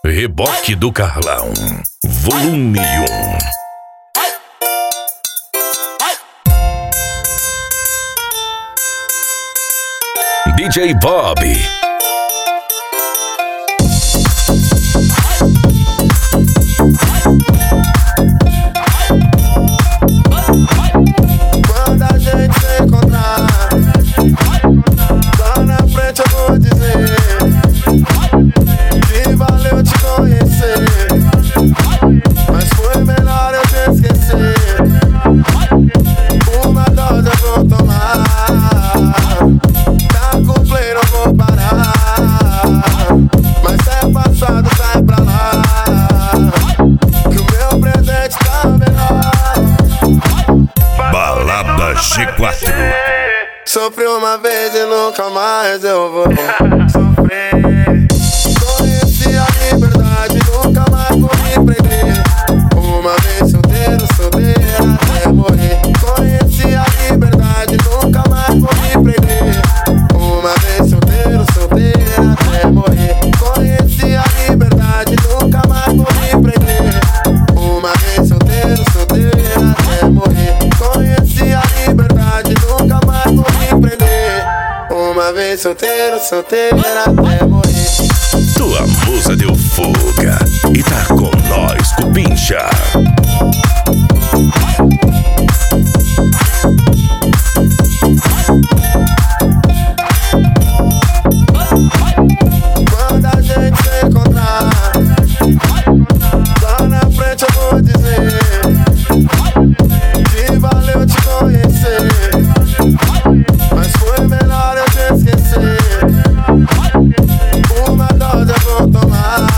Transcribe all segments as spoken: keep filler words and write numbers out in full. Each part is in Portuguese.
Reboque do Carlão, volume um. D J Bob. Quando a gente se encontrar, lá na frente eu vou dizer que valeu te conhecer, mas foi melhor eu te esquecer. Uma dose eu vou tomar, tá com play, não vou parar, mas é passado, sai pra lá, que o meu presente tá melhor. Balada G quatro. Sofri uma vez e nunca mais eu vou sofrer. Conheci a liberdade, nunca mais vou me prender. Uma vez solteiro, solteira até morrer. Conheci a liberdade, nunca mais vou me prender. Uma vez solteiro, solteira até morrer. Conheci a liberdade, nunca mais vou me prender. Uma vez solteiro, solteira até morrer. Conheci a liberdade, nunca mais vou me prender. Uma vez solteiro, solteira até morrer. Tua musa deu fuga e tá com nós, Cupincha. Quando a gente se encontrar, lá na frente eu vou dizer que valeu te conhecer, mas foi melhor eu te esquecer. Uma dose eu vou tomar,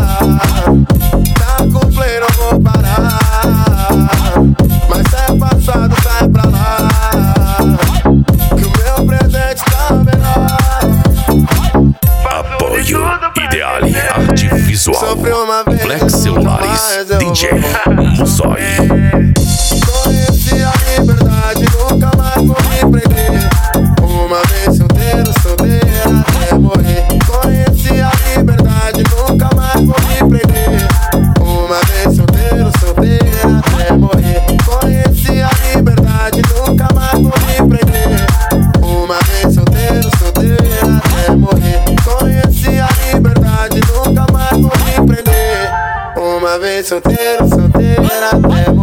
tá com play, não vou parar, mas é passado, sai pra lá, que o meu presente tá melhor. Apoio Ideale Arte Visual, Sofri uma vez, Black Celulares, D J Musói. Conheci a liberdade, nunca mais vou me prender. Uma vez solteiro, solteira até morrer. Conheci a liberdade, nunca mais vou me prender. Uma vez solteiro, solteira até morrer. Conheci a liberdade, nunca mais vou me prender. Uma vez solteiro, solteira até morrer. Conheci a liberdade, nunca mais vou me prender. Uma vez solteiro, solteira até morrer.